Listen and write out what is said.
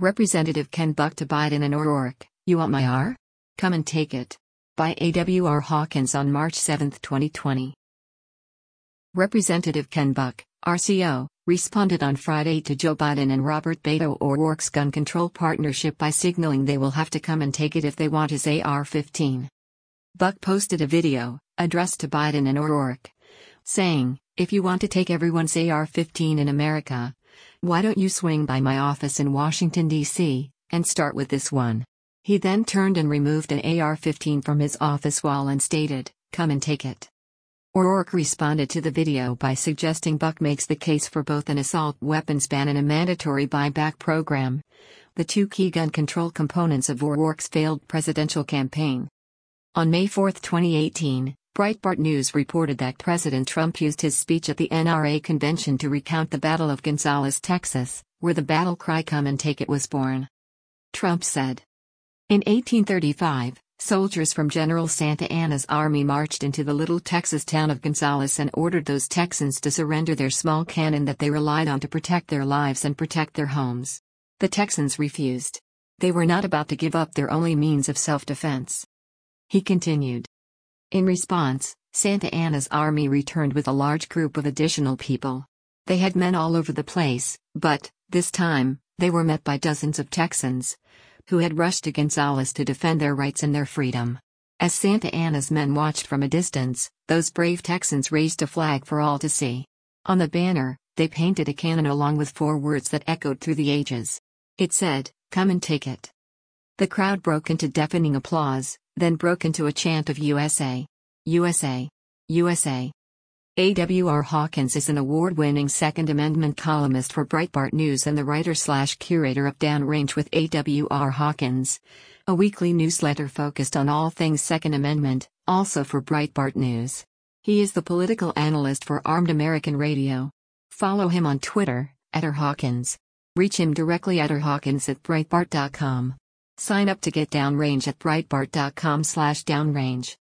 Representative Ken Buck to Biden in O'Rourke, "You want my R? Come and take it." By A.W.R. Hawkins on March 7, 2020. Representative Ken Buck, RCO, responded on Friday to Joe Biden and Robert Beto O'Rourke's gun control partnership by signaling they will have to come and take it if they want his AR-15. Buck posted a video, addressed to Biden and O'Rourke, saying, "If you want to take everyone's AR-15 in America, why don't you swing by my office in Washington, D.C., and start with this one?" He then turned and removed an AR-15 from his office wall and stated, "Come and take it." O'Rourke responded to the video by suggesting Buck makes the case for both an assault weapons ban and a mandatory buyback program, the two key gun control components of O'Rourke's failed presidential campaign. On May 4, 2018, Breitbart News reported that President Trump used his speech at the NRA convention to recount the Battle of Gonzales, Texas, where the battle cry "Come and take it" was born. Trump said, "In 1835, soldiers from General Santa Anna's army marched into the little Texas town of Gonzales and ordered those Texans to surrender their small cannon that they relied on to protect their lives and protect their homes. The Texans refused. They were not about to give up their only means of self-defense." He continued. In response, Santa Anna's army returned with a large group of additional people. They had men all over the place, but, this time, they were met by dozens of Texans, who had rushed to Gonzales to defend their rights and their freedom. As Santa Anna's men watched from a distance, those brave Texans raised a flag for all to see. On the banner, they painted a cannon along with 4 words that echoed through the ages. It said, "Come and take it." The crowd broke into deafening applause, then broke into a chant of USA, USA, USA. A.W.R. Hawkins is an award-winning Second Amendment columnist for Breitbart News and the writer/curator of Downrange with A.W.R. Hawkins, a weekly newsletter focused on all things Second Amendment, also for Breitbart News. He is the political analyst for Armed American Radio. Follow him on Twitter, @rhawkins. Reach him directly at rhawkins@breitbart.com. Sign up to get Downrange at breitbart.com/downrange.